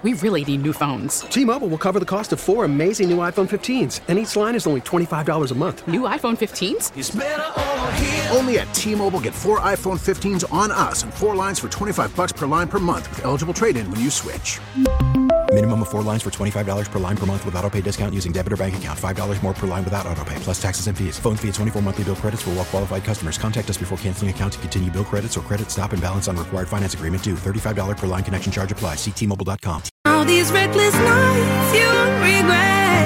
We really need new phones. T-Mobile will cover the cost of 4 amazing new iPhone 15s, and each line is only $25 a month. New iPhone 15s? It's better over here. Only at T-Mobile, get 4 iPhone 15s on us and 4 lines for $25 per line per month with eligible trade-in when you switch. Minimum of 4 lines for $25 per line per month with autopay discount using debit or bank account. $5 more per line without autopay, plus taxes and fees. Phone fee at 24 monthly bill credits for well-qualified customers. Contact us before canceling account to continue bill credits or credit stop and balance on required finance agreement due. $35 per line connection charge applies. See T-Mobile.com. All these reckless nights you regret.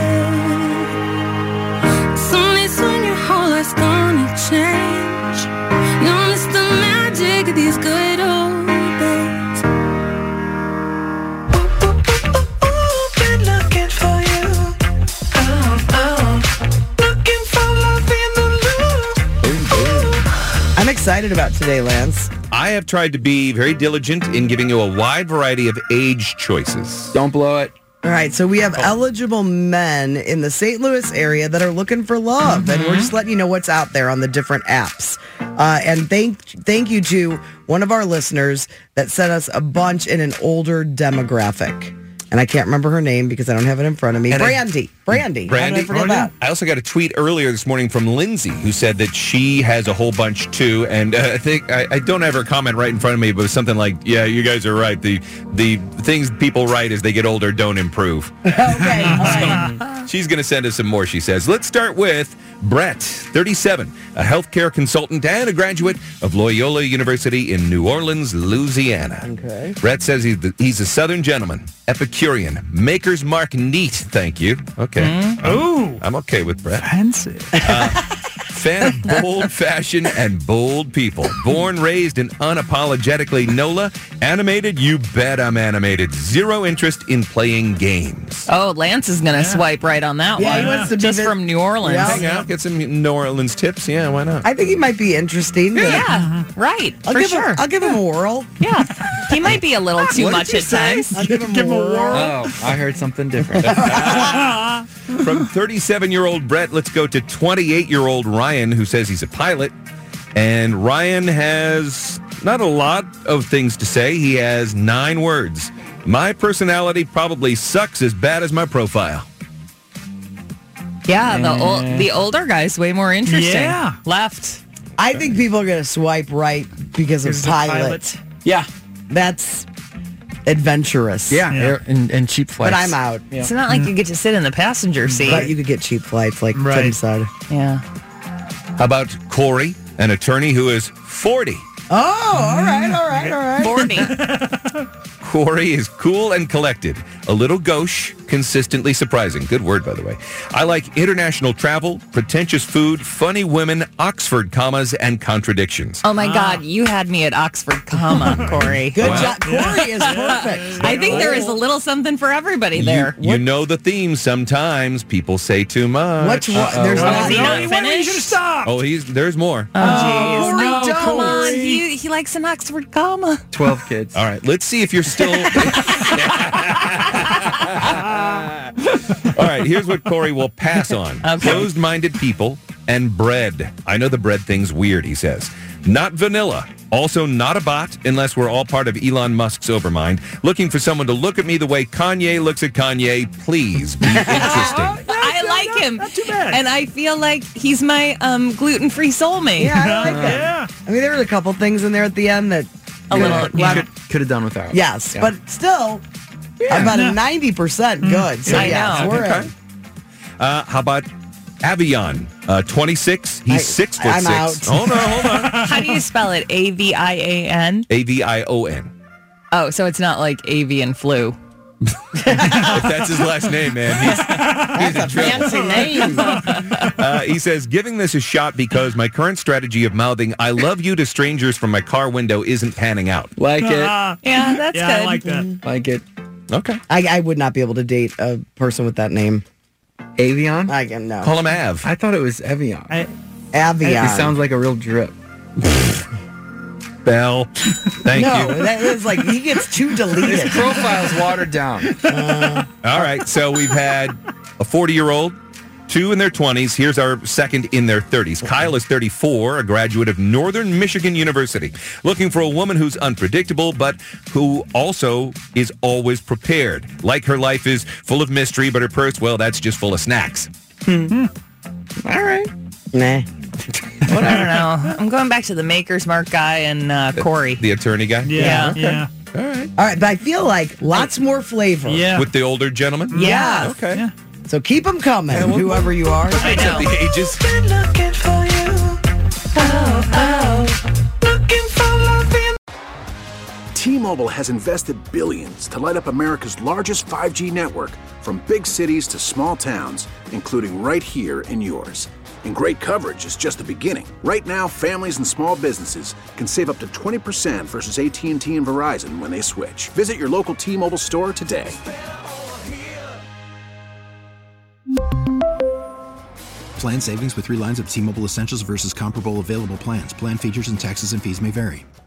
Soon is when your whole life's gonna change. You'll miss the magic of these good old days. Been looking for you. Looking for love in the loop. I'm excited about today, Lance. I have tried to be very diligent in giving you a wide variety of age choices. Don't blow it. All right, so we have eligible men in the St. Louis area that are looking for love, and we're just letting you know what's out there on the different apps. And thank you to one of our listeners that sent us a bunch in an older demographic. And I can't remember her name because I don't have it in front of me. Brandy. How did I forget that? I also got a tweet earlier this morning from Lindsay who said that she has a whole bunch too. And I think I don't have her comment right in front of me, but it was something like, yeah, you guys are right. The things people write as they get older don't improve. Okay. All right. So she's going to send us some more, she says. Let's start with Brett, 37, a healthcare consultant and a graduate of Loyola University in New Orleans, Louisiana. Okay. Brett says he's a Southern gentleman, Epicurean, Maker's Mark neat, thank you. Okay. I'm okay with Brett. Fancy. Fan of bold fashion and bold people. Born, raised, and unapologetically NOLA. Animated? You bet I'm animated. Zero interest in playing games. Oh, Lance is going to swipe right on that Yeah, one. he wants to be Just from New Orleans. Yeah. Hang out, get some New Orleans tips. Yeah, why not? I think he might be interesting. but Yeah, right. For sure. I'll give him a whirl. Yeah. He might be a little too much at times. I'll give him a whirl. Oh, I heard something different. From 37-year-old Brett, let's go to 28-year-old Ryan, who says he's a pilot. And Ryan has not a lot of things to say. He has 9 words. My personality probably sucks as bad as my profile. Yeah, the older guy's way more interesting. Yeah. Left. I think people are going to swipe right because of pilot. Yeah. That's adventurous. Yeah. And cheap flights. But I'm out. Yeah. It's not like you get to sit in the passenger seat. But you could get cheap flights like Tim said. Yeah. How about Corey, an attorney who is 40? Oh, all right. 40. Corey is cool and collected, a little gauche, consistently surprising. Good word, by the way. I like international travel, pretentious food, funny women, Oxford commas, and contradictions. Oh, my God. You had me at Oxford, comma, Corey. Good job. Corey is perfect. I think there is a little something for everybody there. You know the theme. Sometimes people say too much. What's what? There's Is he not. not finished? Stop. Oh, there's more. Oh, jeez. no, Come on. Corey. He likes an Oxford comma. 12 kids. All right, let's see if you're still... All right, here's what Corey will pass on. Okay. Closed-minded people and bread. I know the bread thing's weird, he says. Not vanilla. Also not a bot, unless we're all part of Elon Musk's overmind. Looking for someone to look at me the way Kanye looks at Kanye. Please be interesting. I like him. Not too bad. And I feel like he's my gluten-free soulmate. Yeah, I like that. Yeah. I mean, there were a couple things in there at the end that... A little, yeah. Could have done without. Yes, Yeah. but still, about 90% good. So, I yes, know. we're Okay. in. How about Avion? 26. He's 6'6". I'm out. Hold on. How do you spell it? Avian? Avion. Oh, so it's not like avian flu. If that's his last name, man, he's in trouble. Fancy name. He says, giving this a shot because my current strategy of mouthing I love you to strangers from my car window isn't panning out. Like it. Yeah, that's good. I like that. Like it. Okay. I would not be able to date a person with that name. Avion? I can no. Call him Av. I thought it was Evian. Avion. It sounds like a real drip. Bell. Thank No, you. that is like, he gets too deleted. His profile's watered down. All right. So we've had a 40-year-old, two in their 20s. Here's our second in their 30s. Kyle is 34, a graduate of Northern Michigan University. Looking for a woman who's unpredictable, but who also is always prepared. Like her life is full of mystery, but her purse, well, that's just full of snacks. All right. Nah. I don't know. I'm going back to the Maker's Mark guy and Corey. The attorney guy? Yeah. Yeah. All right. All right, but I feel like lots more flavor. Yeah. With the older gentleman? Yeah. Okay. Yeah. So keep them coming, well, whoever you are. I know. The ages. T-Mobile has invested billions to light up America's largest 5G network, from big cities to small towns, including right here in yours. And great coverage is just the beginning. Right now, families and small businesses can save up to 20% versus AT&T and Verizon when they switch. Visit your local T-Mobile store today. Plan savings with 3 lines of T-Mobile Essentials versus comparable available plans. Plan features and taxes and fees may vary.